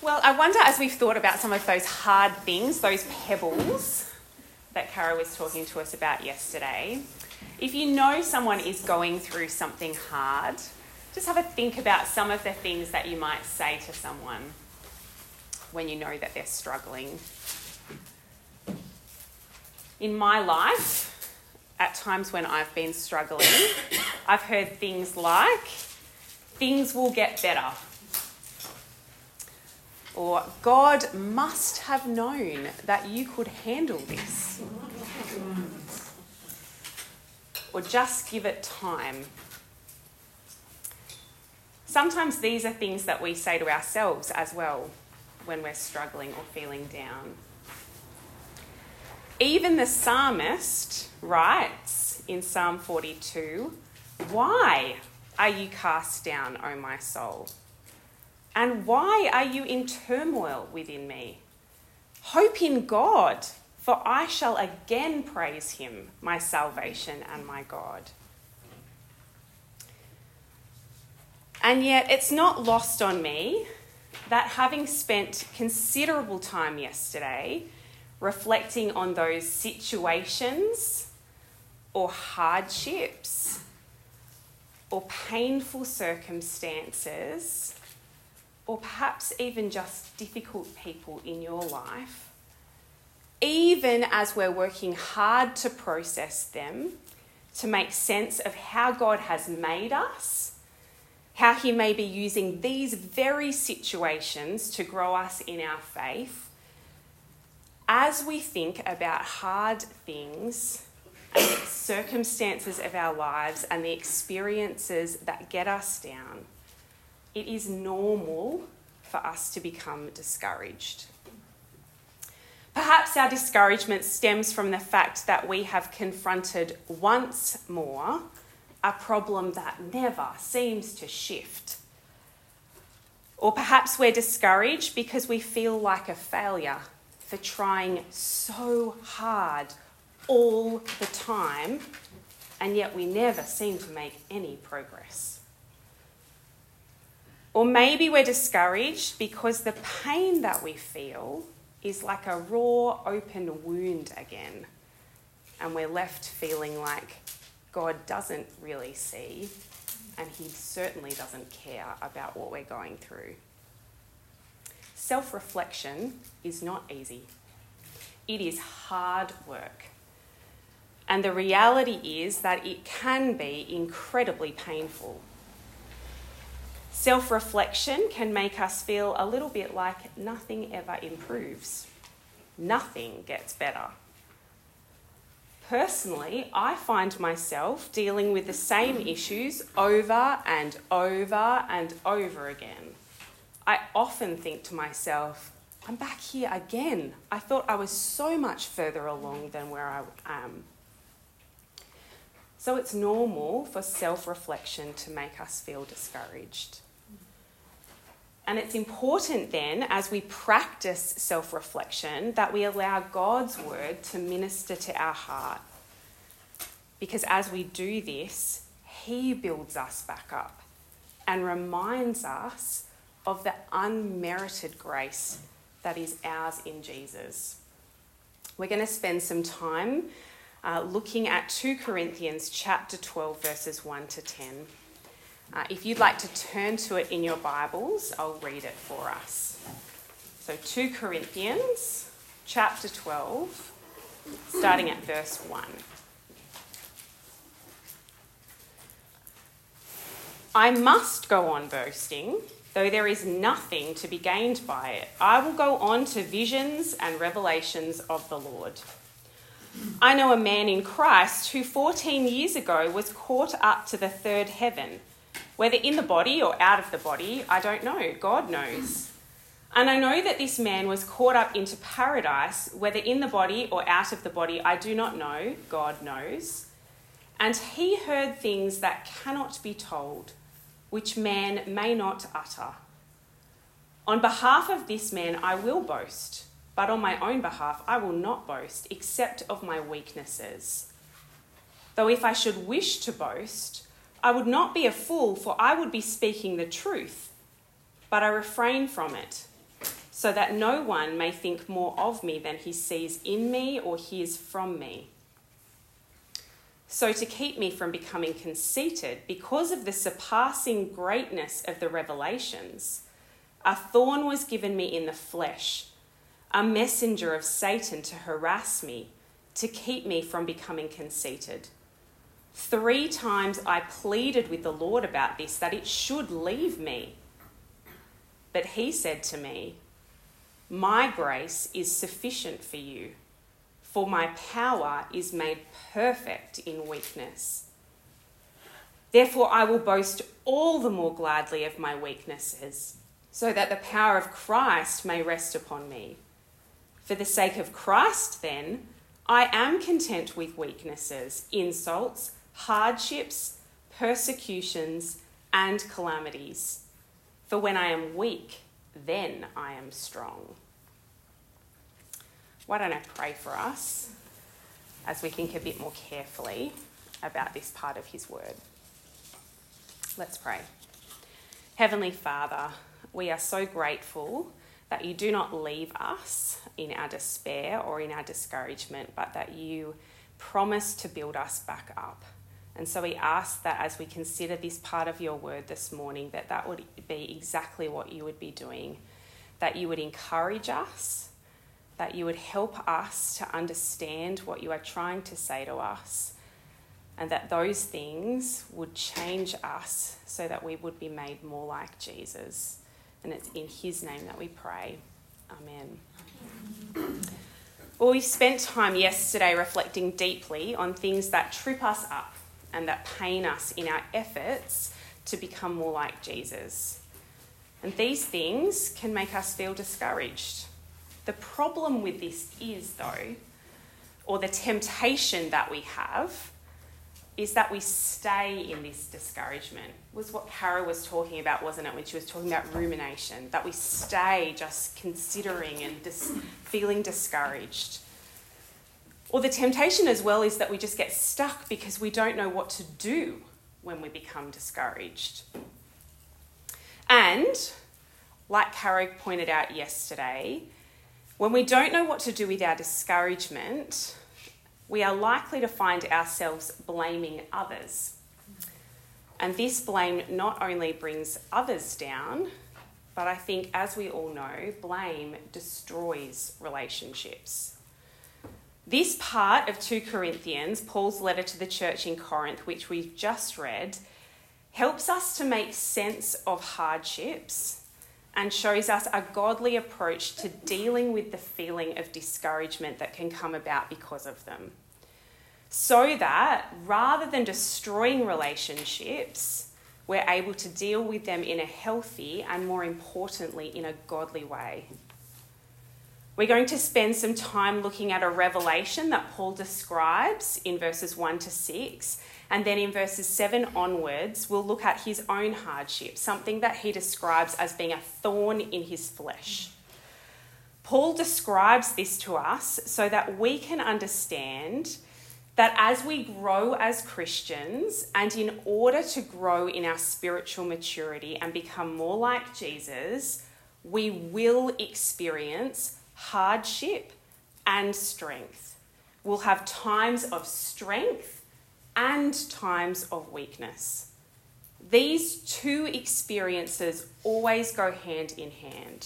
Well, I wonder, as we've thought about some of those hard things, those pebbles that Cara was talking to us about yesterday, if you know someone is going through something hard, just have a think about some of the things that you might say to someone when you know that they're struggling. In my life, at times when I've been struggling, I've heard things like, "Things will get better." Or, "God must have known that you could handle this." Or, "Just give it time." Sometimes these are things that we say to ourselves as well when we're struggling or feeling down. Even the psalmist writes in Psalm 42, "Why are you cast down, O my soul? And why are you in turmoil within me? Hope in God, for I shall again praise him, my salvation and my God." And yet it's not lost on me that, having spent considerable time yesterday reflecting on those situations or hardships or painful circumstances, or perhaps even just difficult people in your life, even as we're working hard to process them, to make sense of how God has made us, how he may be using these very situations to grow us in our faith, as we think about hard things and the circumstances of our lives and the experiences that get us down, it is normal for us to become discouraged. Perhaps our discouragement stems from the fact that we have confronted once more a problem that never seems to shift. Or perhaps we're discouraged because we feel like a failure for trying so hard all the time, and yet we never seem to make any progress. Or maybe we're discouraged because the pain that we feel is like a raw, open wound again, and we're left feeling like God doesn't really see, and he certainly doesn't care about what we're going through. Self-reflection is not easy. It is hard work. And the reality is that it can be incredibly painful. Self-reflection can make us feel a little bit like nothing ever improves. Nothing gets better. Personally, I find myself dealing with the same issues over and over and over again. I often think to myself, I'm back here again. I thought I was so much further along than where I am. So it's normal for self-reflection to make us feel discouraged. And it's important then, as we practice self-reflection, that we allow God's word to minister to our heart. Because as we do this, he builds us back up and reminds us of the unmerited grace that is ours in Jesus. We're going to spend some time looking at 2 Corinthians chapter 12, verses 1 to 10. If you'd like to turn to it in your Bibles, I'll read it for us. So 2 Corinthians chapter 12, starting at verse 1. "I must go on boasting, though there is nothing to be gained by it. I will go on to visions and revelations of the Lord. I know a man in Christ who 14 years ago was caught up to the third heaven. Whether in the body or out of the body, I don't know. God knows. And I know that this man was caught up into paradise. Whether in the body or out of the body, I do not know. God knows. And he heard things that cannot be told, which man may not utter. On behalf of this man I will boast, but on my own behalf I will not boast, except of my weaknesses. Though if I should wish to boast, I would not be a fool, for I would be speaking the truth, but I refrain from it. so that no one may think more of me than he sees in me or hears from me. So to keep me from becoming conceited, because of the surpassing greatness of the revelations, a thorn was given me in the flesh, a messenger of Satan to harass me, to keep me from becoming conceited. 3 times I pleaded with the Lord about this, that it should leave me. But he said to me, "My grace is sufficient for you, for my power is made perfect in weakness. Therefore I will boast all the more gladly of my weaknesses, so that the power of Christ may rest upon me. For the sake of Christ, then, I am content with weaknesses, insults, hardships, persecutions, and calamities. For when I am weak, then I am strong." Why don't I pray for us as we think a bit more carefully about this part of his word. Let's pray. Heavenly Father, we are so grateful that you do not leave us in our despair or in our discouragement, but that you promise to build us back up. And so we ask that as we consider this part of your word this morning, that would be exactly what you would be doing, that you would encourage us, that you would help us to understand what you are trying to say to us, and that those things would change us so that we would be made more like Jesus. And it's in his name that we pray. Amen. Well, we spent time yesterday reflecting deeply on things that trip us up and that pain us in our efforts to become more like Jesus. And these things can make us feel discouraged. The problem with this is, though, or the temptation that we have, is that we stay in this discouragement. Was what Kara was talking about, wasn't it, when she was talking about rumination, that we stay just considering and feeling discouraged. Or the temptation as well is that we just get stuck because we don't know what to do when we become discouraged. And, like Kara pointed out yesterday, when we don't know what to do with our discouragement, we are likely to find ourselves blaming others. And this blame not only brings others down, but I think, as we all know, blame destroys relationships. This part of 2 Corinthians, Paul's letter to the church in Corinth, which we've just read, helps us to make sense of hardships and shows us a godly approach to dealing with the feeling of discouragement that can come about because of them. So that rather than destroying relationships, we're able to deal with them in a healthy and, more importantly, in a godly way. We're going to spend some time looking at a revelation that Paul describes in verses 1 to 6, and then in verses 7 onwards, we'll look at his own hardship, something that he describes as being a thorn in his flesh. Paul describes this to us so that we can understand that as we grow as Christians, and in order to grow in our spiritual maturity and become more like Jesus, we will experience hardship and strength. We'll have times of strength and times of weakness. These two experiences always go hand in hand.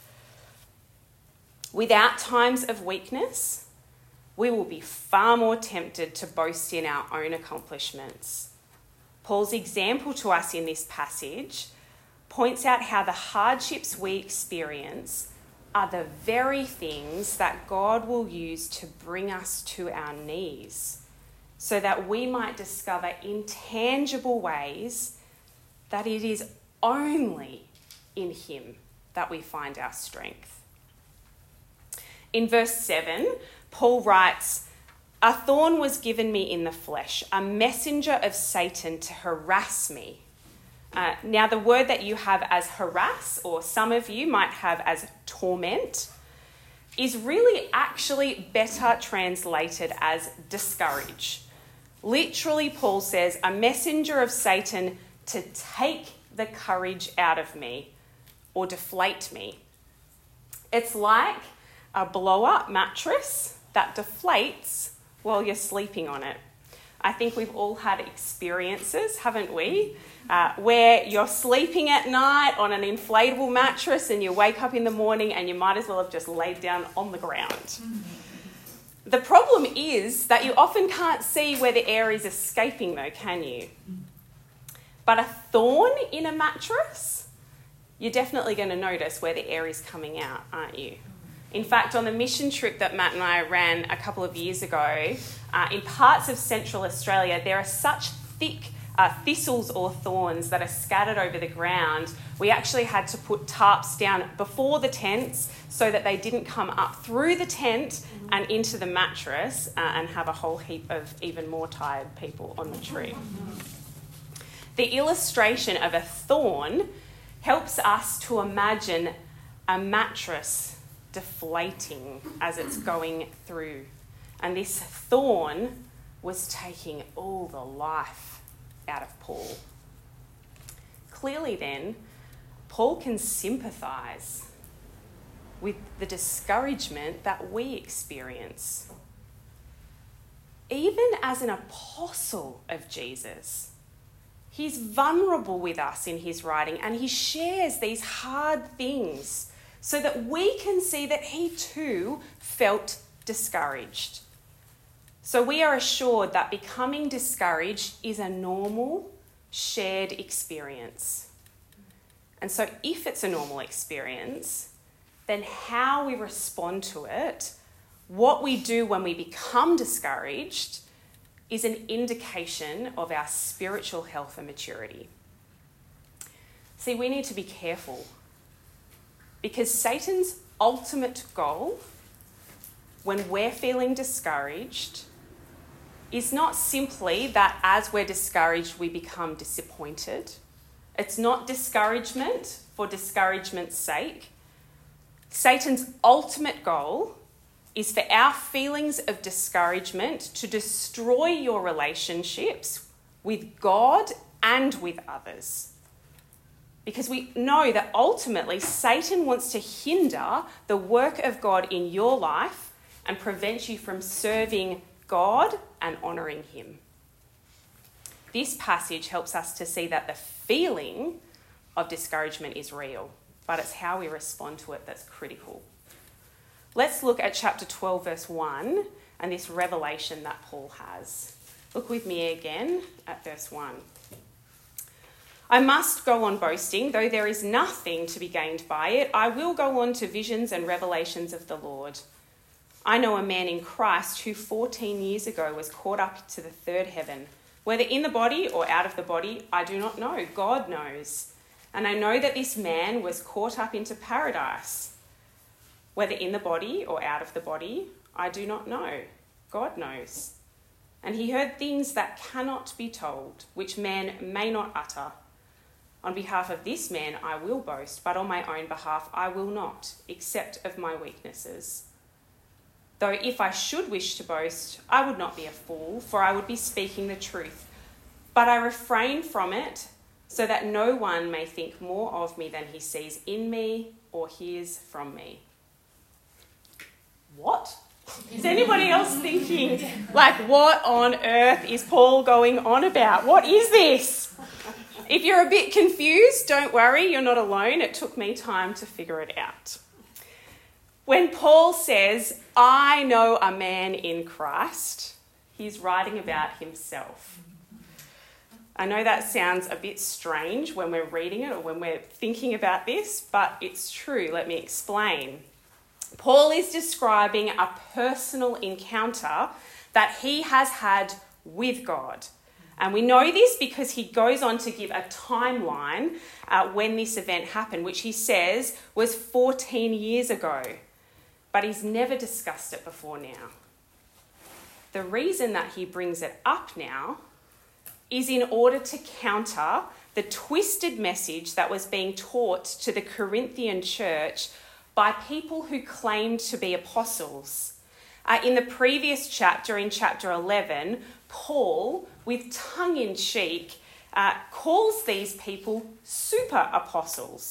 Without times of weakness, we will be far more tempted to boast in our own accomplishments. Paul's example to us in this passage points out how the hardships we experience are the very things that God will use to bring us to our knees, so that we might discover in tangible ways that it is only in him that we find our strength. In verse 7, Paul writes, "A thorn was given me in the flesh, a messenger of Satan to harass me." Now, the word that you have as harass, or some of you might have as torment, is really actually better translated as discourage. Literally, Paul says, a messenger of Satan to take the courage out of me or deflate me. It's like a blow-up mattress that deflates while you're sleeping on it. I think we've all had experiences, haven't we, where you're sleeping at night on an inflatable mattress and you wake up in the morning and you might as well have just laid down on the ground. The problem is that you often can't see where the air is escaping though, can you? But a thorn in a mattress, you're definitely going to notice where the air is coming out, aren't you? In fact, on the mission trip that Matt and I ran a couple of years ago, in parts of Central Australia, there are such thick thistles or thorns that are scattered over the ground. We actually had to put tarps down before the tents so that they didn't come up through the tent and into the mattress and have a whole heap of even more tired people on the trip. The illustration of a thorn helps us to imagine a mattress deflating as it's going through. And this thorn was taking all the life out of Paul. Clearly then, Paul can sympathise with the discouragement that we experience. Even as an apostle of Jesus, he's vulnerable with us in his writing and he shares these hard things so that we can see that he too felt discouraged. So we are assured that becoming discouraged is a normal, shared experience. And so if it's a normal experience, then how we respond to it, what we do when we become discouraged, is an indication of our spiritual health and maturity. See, we need to be careful because Satan's ultimate goal when we're feeling discouraged is not simply that as we're discouraged, we become disappointed. It's not discouragement for discouragement's sake. Satan's ultimate goal is for our feelings of discouragement to destroy your relationships with God and with others. Because we know that ultimately Satan wants to hinder the work of God in your life and prevent you from serving God and honouring him. This passage helps us to see that the feeling of discouragement is real, but it's how we respond to it that's critical. Let's look at chapter 12, verse 1, and this revelation that Paul has. Look with me again at verse 1. I must go on boasting, though there is nothing to be gained by it. I will go on to visions and revelations of the Lord. I know a man in Christ who 14 years ago was caught up to the third heaven. Whether in the body or out of the body, I do not know. God knows. And I know that this man was caught up into paradise. Whether in the body or out of the body, I do not know. God knows. And he heard things that cannot be told, which man may not utter. On behalf of this man I will boast, but on my own behalf I will not, except of my weaknesses. Though if I should wish to boast, I would not be a fool, for I would be speaking the truth. But I refrain from it, so that no one may think more of me than he sees in me or hears from me. What? Is anybody else thinking, like, what on earth is Paul going on about? What is this? If you're a bit confused, don't worry, you're not alone. It took me time to figure it out. When Paul says, I know a man in Christ, he's writing about himself. I know that sounds a bit strange when we're reading it or when we're thinking about this, but it's true. Let me explain. Paul is describing a personal encounter that he has had with God. And we know this because he goes on to give a timeline when this event happened, which he says was 14 years ago. But he's never discussed it before now. The reason that he brings it up now is in order to counter the twisted message that was being taught to the Corinthian church by people who claimed to be apostles. In the previous chapter, in chapter 11, Paul, with tongue-in-cheek, calls these people super apostles.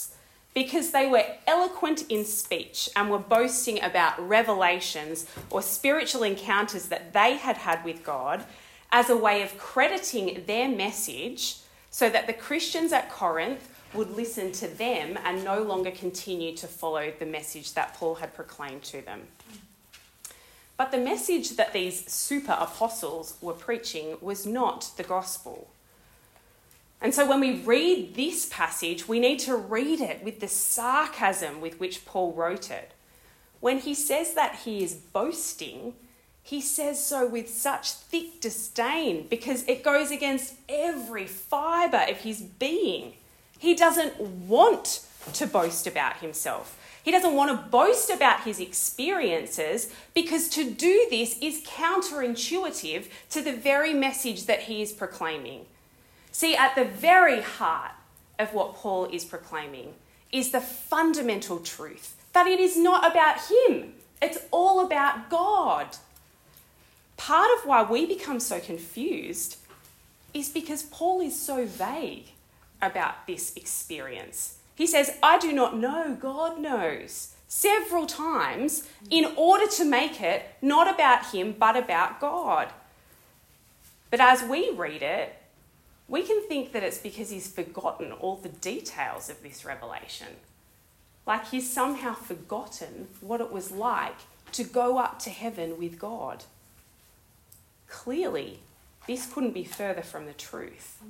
because they were eloquent in speech and were boasting about revelations or spiritual encounters that they had had with God as a way of crediting their message so that the Christians at Corinth would listen to them and no longer continue to follow the message that Paul had proclaimed to them. But the message that these super apostles were preaching was not the gospel. And so when we read this passage, we need to read it with the sarcasm with which Paul wrote it. When he says that he is boasting, he says so with such thick disdain because it goes against every fibre of his being. He doesn't want to boast about himself. He doesn't want to boast about his experiences because to do this is counterintuitive to the very message that he is proclaiming. See, at the very heart of what Paul is proclaiming is the fundamental truth that it is not about him. It's all about God. Part of why we become so confused is because Paul is so vague about this experience. He says, I do not know, God knows, several times in order to make it not about him but about God. But as we read it, we can think that it's because he's forgotten all the details of this revelation. Like he's somehow forgotten what it was like to go up to heaven with God. Clearly, this couldn't be further from the truth.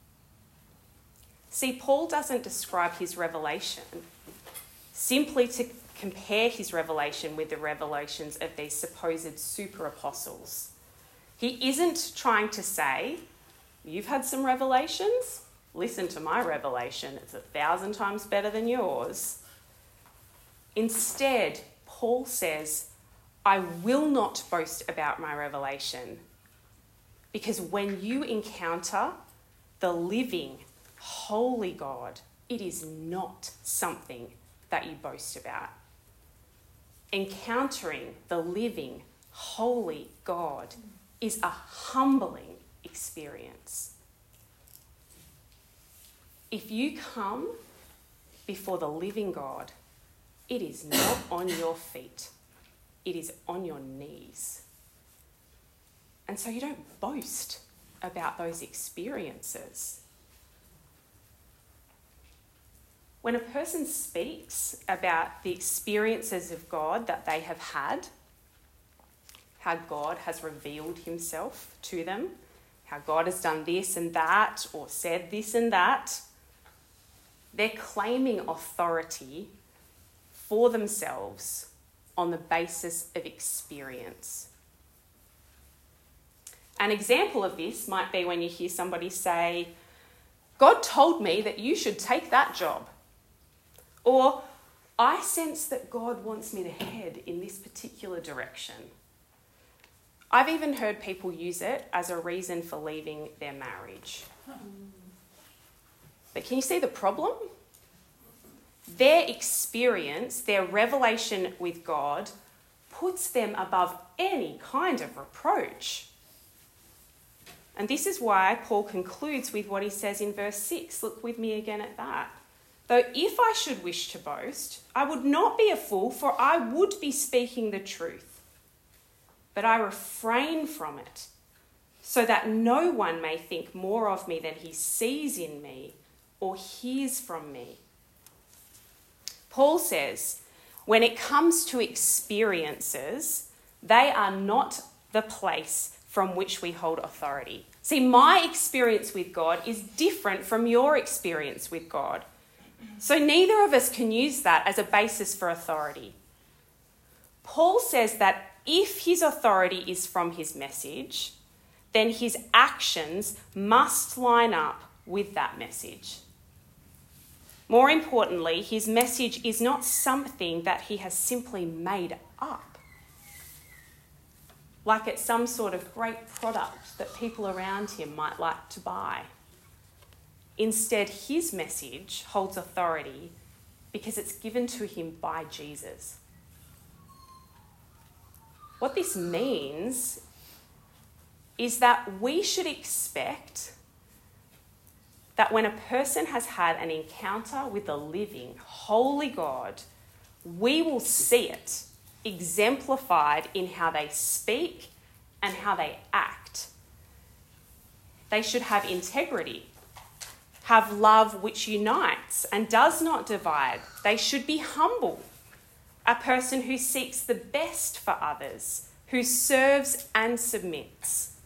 See, Paul doesn't describe his revelation simply to compare his revelation with the revelations of these supposed super apostles. He isn't trying to say, you've had some revelations? Listen to my revelation. It's 1,000 times better than yours. Instead, Paul says, I will not boast about my revelation because when you encounter the living, holy God, it is not something that you boast about. Encountering the living, holy God is a humbling experience. If you come before the living God, it is not on your feet, it is on your knees. And so you don't boast about those experiences. When a person speaks about the experiences of God that they have had, how God has revealed himself to them, how God has done this and that or said this and that, they're claiming authority for themselves on the basis of experience. An example of this might be when you hear somebody say, God told me that you should take that job. Or, I sense that God wants me to head in this particular direction. I've even heard people use it as a reason for leaving their marriage. But can you see the problem? Their experience, their revelation with God, puts them above any kind of reproach. And this is why Paul concludes with what he says in verse 6. Look with me again at that. Though if I should wish to boast, I would not be a fool, for I would be speaking the truth. But I refrain from it, so that no one may think more of me than he sees in me or hears from me. Paul says, when it comes to experiences, they are not the place from which we hold authority. See, my experience with God is different from your experience with God. So neither of us can use that as a basis for authority. Paul says that if his authority is from his message, then his actions must line up with that message. More importantly, his message is not something that he has simply made up, like it's some sort of great product that people around him might like to buy. Instead, his message holds authority because it's given to him by Jesus. What this means is that we should expect that when a person has had an encounter with the living, holy God, we will see it exemplified in how they speak and how they act. They should have integrity, have love which unites and does not divide. They should be humble, a person who seeks the best for others, who serves and submits.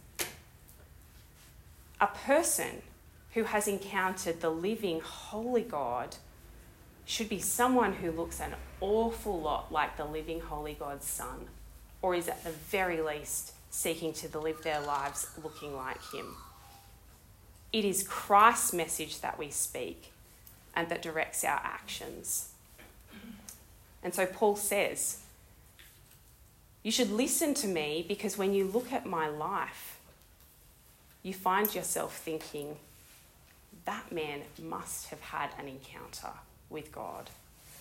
A person who has encountered the living, holy God should be someone who looks an awful lot like the living, holy God's Son, or is at the very least seeking to live their lives looking like him. It is Christ's message that we speak and that directs our actions. And so Paul says, you should listen to me because when you look at my life, you find yourself thinking, that man must have had an encounter with God.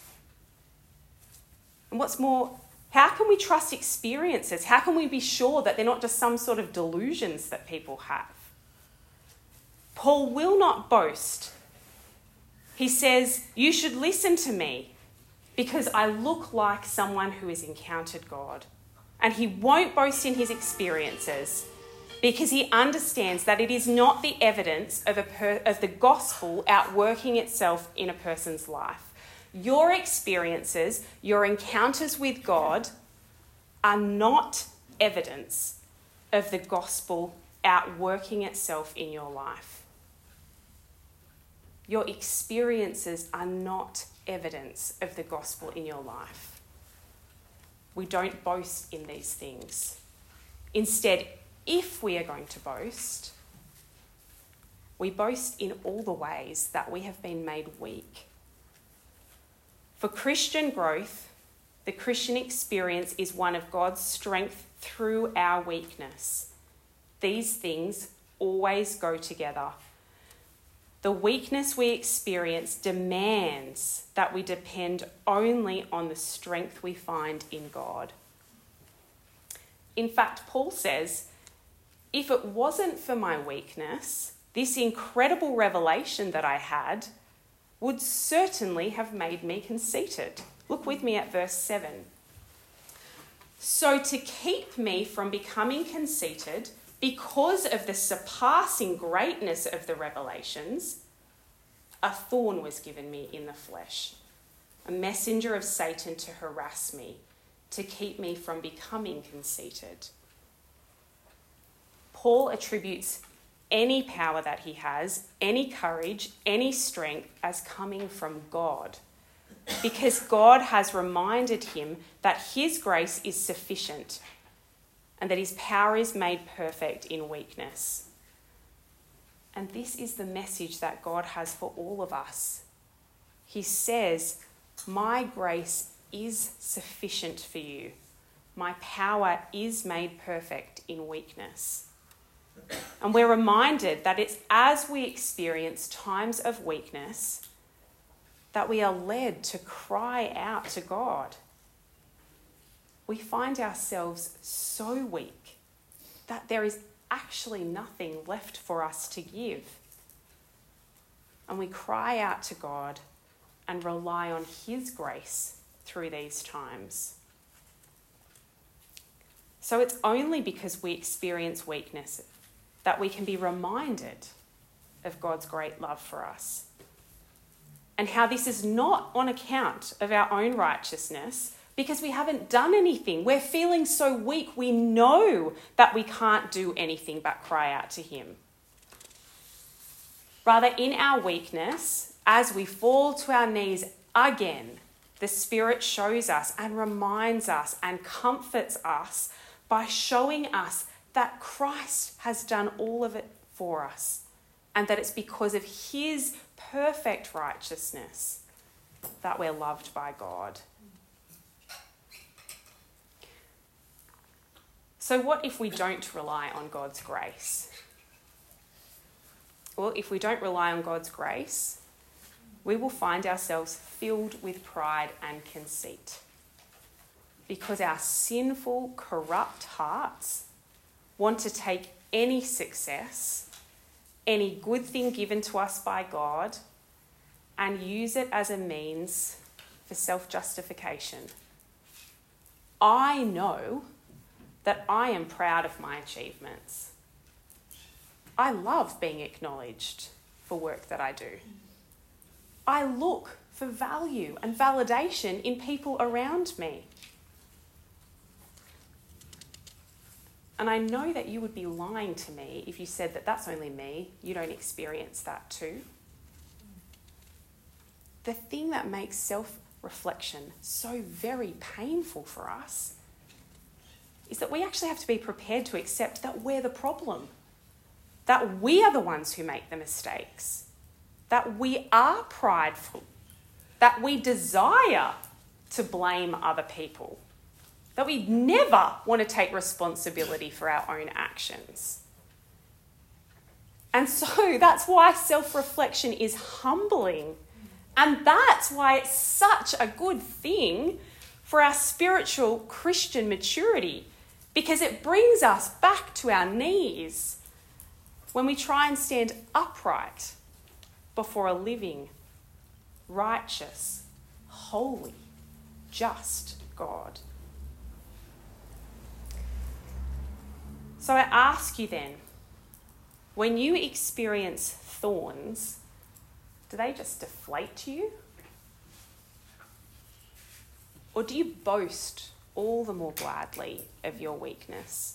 And what's more, how can we trust experiences? How can we be sure that they're not just some sort of delusions that people have? Paul will not boast. He says, you should listen to me because I look like someone who has encountered God. And he won't boast in his experiences because he understands that it is not the evidence of the gospel outworking itself in a person's life. Your experiences, your encounters with God are not evidence of the gospel outworking itself in your life. Your experiences are not evidence of the gospel in your life. We don't boast in these things. Instead, if we are going to boast, we boast in all the ways that we have been made weak. For Christian growth, the Christian experience is one of God's strength through our weakness. These things always go together. The weakness we experience demands that we depend only on the strength we find in God. In fact, Paul says, if it wasn't for my weakness, this incredible revelation that I had would certainly have made me conceited. Look with me at verse 7. So to keep me from becoming conceited, because of the surpassing greatness of the revelations, a thorn was given me in the flesh, a messenger of Satan to harass me, to keep me from becoming conceited. Paul attributes any power that he has, any courage, any strength as coming from God, because God has reminded him that his grace is sufficient and that his power is made perfect in weakness. And this is the message that God has for all of us. He says, my grace is sufficient for you. My power is made perfect in weakness. And we're reminded that it's as we experience times of weakness that we are led to cry out to God. We find ourselves so weak that there is actually nothing left for us to give. And we cry out to God and rely on his grace through these times. So it's only because we experience weakness that we can be reminded of God's great love for us. And how this is not on account of our own righteousness, because we haven't done anything. We're feeling so weak, we know that we can't do anything but cry out to him. Rather, in our weakness, as we fall to our knees again, the Spirit shows us and reminds us and comforts us by showing us that Christ has done all of it for us and that it's because of his perfect righteousness that we're loved by God. So what if we don't rely on God's grace? Well, if we don't rely on God's grace, we will find ourselves filled with pride and conceit, because our sinful, corrupt hearts want to take any success, any good thing given to us by God and use it as a means for self-justification. I know that I am proud of my achievements. I love being acknowledged for work that I do. I look for value and validation in people around me. And I know that you would be lying to me if you said that that's only me, you don't experience that too. The thing that makes self-reflection so very painful for us is that we actually have to be prepared to accept that we're the problem, that we are the ones who make the mistakes, that we are prideful, that we desire to blame other people, that we never want to take responsibility for our own actions. And so that's why self-reflection is humbling. And that's why it's such a good thing for our spiritual Christian maturity, because it brings us back to our knees when we try and stand upright before a living, righteous, holy, just God. So I ask you then, when you experience thorns, do they just deflate you? Or do you boast all the more gladly of your weakness?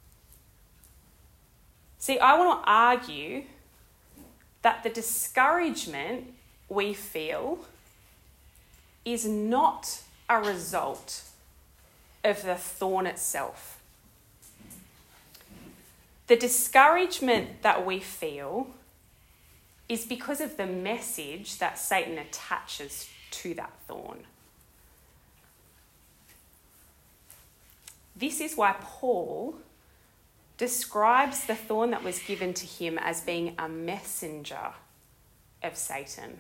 See, I want to argue that the discouragement we feel is not a result of the thorn itself. The discouragement that we feel is because of the message that Satan attaches to that thorn. This is why Paul describes the thorn that was given to him as being a messenger of Satan.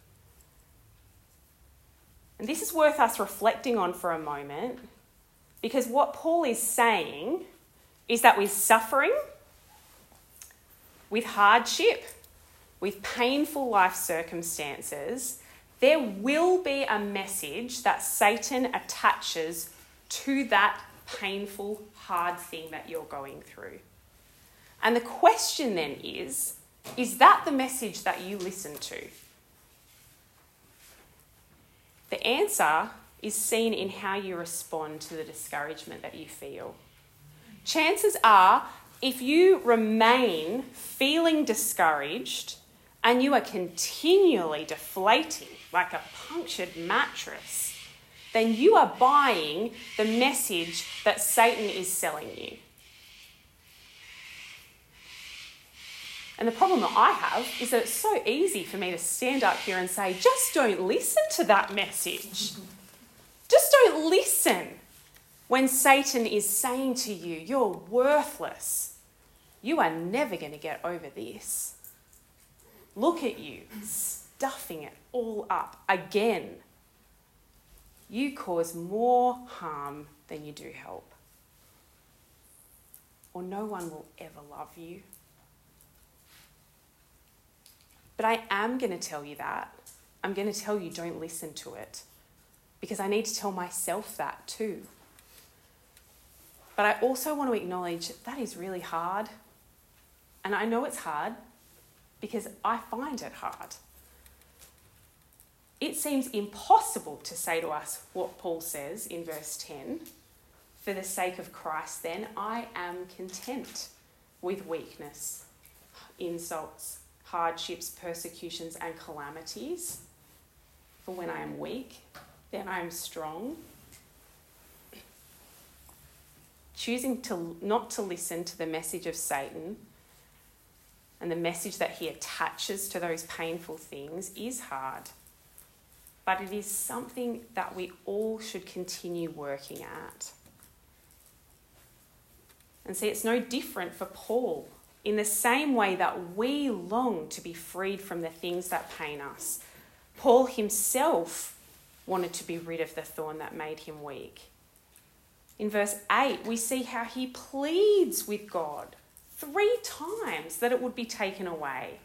And this is worth us reflecting on for a moment, because what Paul is saying is that with suffering, with hardship, with painful life circumstances, there will be a message that Satan attaches to that painful, hard thing that you're going through. And the question then is that the message that you listen to? The answer is seen in how you respond to the discouragement that you feel. Chances are, if you remain feeling discouraged and you are continually deflating like a punctured mattress, then you are buying the message that Satan is selling you. And the problem that I have is that it's so easy for me to stand up here and say, just don't listen to that message. Just don't listen when Satan is saying to you, you're worthless. You are never going to get over this. Look at you, stuffing it all up again. You cause more harm than you do help. Or no one will ever love you. But I am going to tell you that. I'm going to tell you don't listen to it, because I need to tell myself that too. But I also want to acknowledge that is really hard. And I know it's hard because I find it hard. It seems impossible to say to us what Paul says in verse 10. For the sake of Christ, then, I am content with weakness, insults, hardships, persecutions, and calamities. For when I am weak, then I am strong. Choosing not to listen to the message of Satan and the message that he attaches to those painful things is hard. But it is something that we all should continue working at. And see, it's no different for Paul. In the same way that we long to be freed from the things that pain us, Paul himself wanted to be rid of the thorn that made him weak. In verse 8, we see how he pleads with God 3 times that it would be taken away.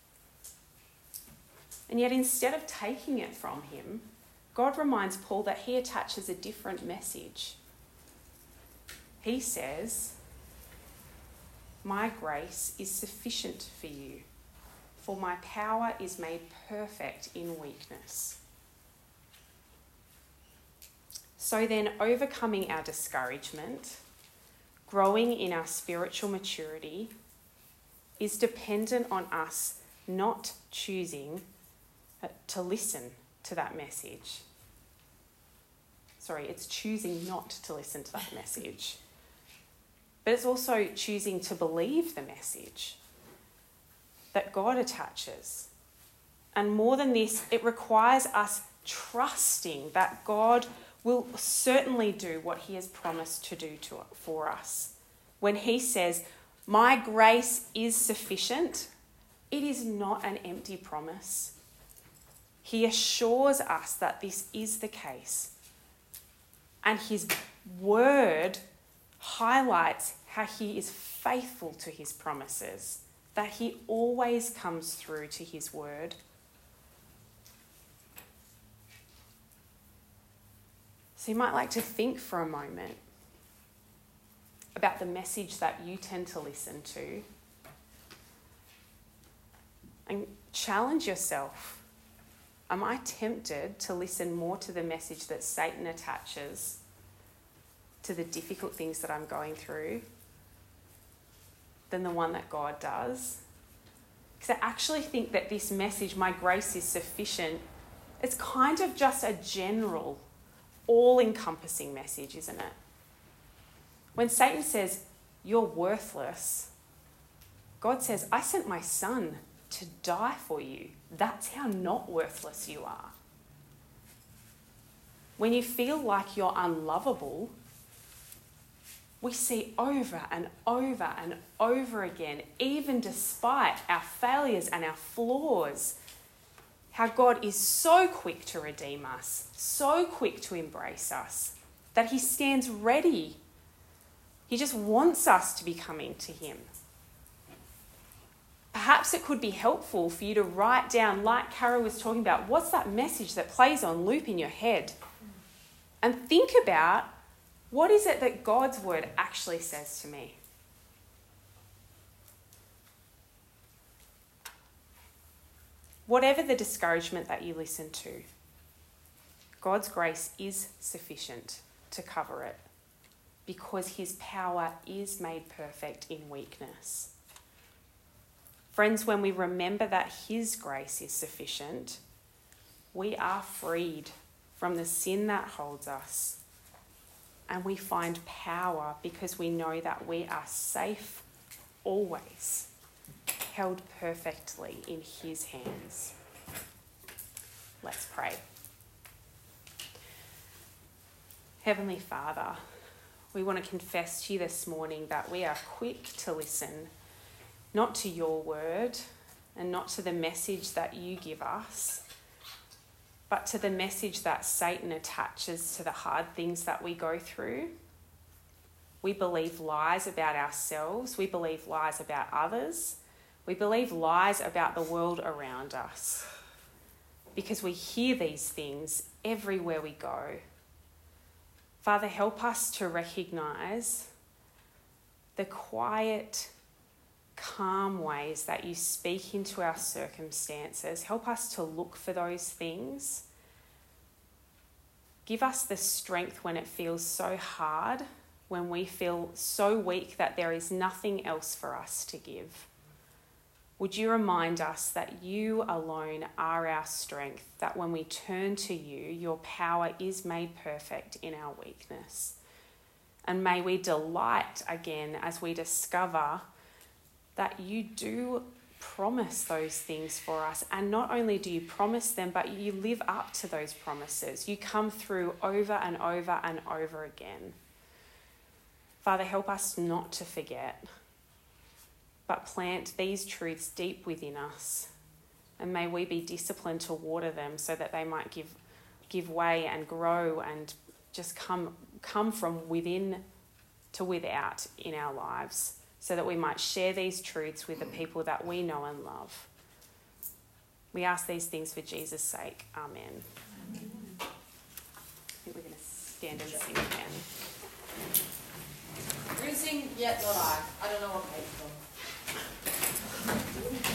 And yet instead of taking it from him, God reminds Paul that he attaches a different message. He says, "My grace is sufficient for you, for my power is made perfect in weakness." So then, overcoming our discouragement, growing in our spiritual maturity, is dependent on us not choosing to listen to that message. Sorry, it's choosing not to listen to that message. But it's also choosing to believe the message that God attaches. And more than this, it requires us trusting that God will certainly do what he has promised to do for us. When he says, "My grace is sufficient," it is not an empty promise. He assures us that this is the case. And his word highlights how he is faithful to his promises, that he always comes through to his word. So you might like to think for a moment about the message that you tend to listen to and challenge yourself. Am I tempted to listen more to the message that Satan attaches to the difficult things that I'm going through than the one that God does? Because I actually think that this message, "My grace is sufficient," it's kind of just a general, all-encompassing message, isn't it? When Satan says, "You're worthless," God says, "I sent my son to die for you. That's how not worthless you are." When you feel like you're unlovable, we see over and over and over again, even despite our failures and our flaws, how God is so quick to redeem us, so quick to embrace us, that he stands ready. He just wants us to be coming to him. Perhaps it could be helpful for you to write down, like Cara was talking about, what's that message that plays on loop in your head? And think about, what is it that God's word actually says to me? Whatever the discouragement that you listen to, God's grace is sufficient to cover it, because his power is made perfect in weakness. Friends, when we remember that his grace is sufficient, we are freed from the sin that holds us, and we find power because we know that we are safe always, held perfectly in his hands. Let's pray. Heavenly Father, we want to confess to you this morning that we are quick to listen, not to your word and not to the message that you give us, but to the message that Satan attaches to the hard things that we go through. We believe lies about ourselves. We believe lies about others. We believe lies about the world around us, because we hear these things everywhere we go. Father, help us to recognise the quiet, calm ways that you speak into our circumstances. Help us to look for those things. Give us the strength when it feels so hard, when we feel so weak that there is nothing else for us to give. Would you remind us that you alone are our strength, that when we turn to you, your power is made perfect in our weakness. And may we delight again as we discover that you do promise those things for us. And not only do you promise them, but you live up to those promises. You come through over and over and over again. Father, help us not to forget, but plant these truths deep within us. And may we be disciplined to water them so that they might give way and grow and just come from within to without in our lives, so that we might share these truths with the people that we know and love. We ask these things for Jesus' sake. Amen. I think we're going to stand and sing again. We're going to sing Yet Not I. I don't know what page it's on.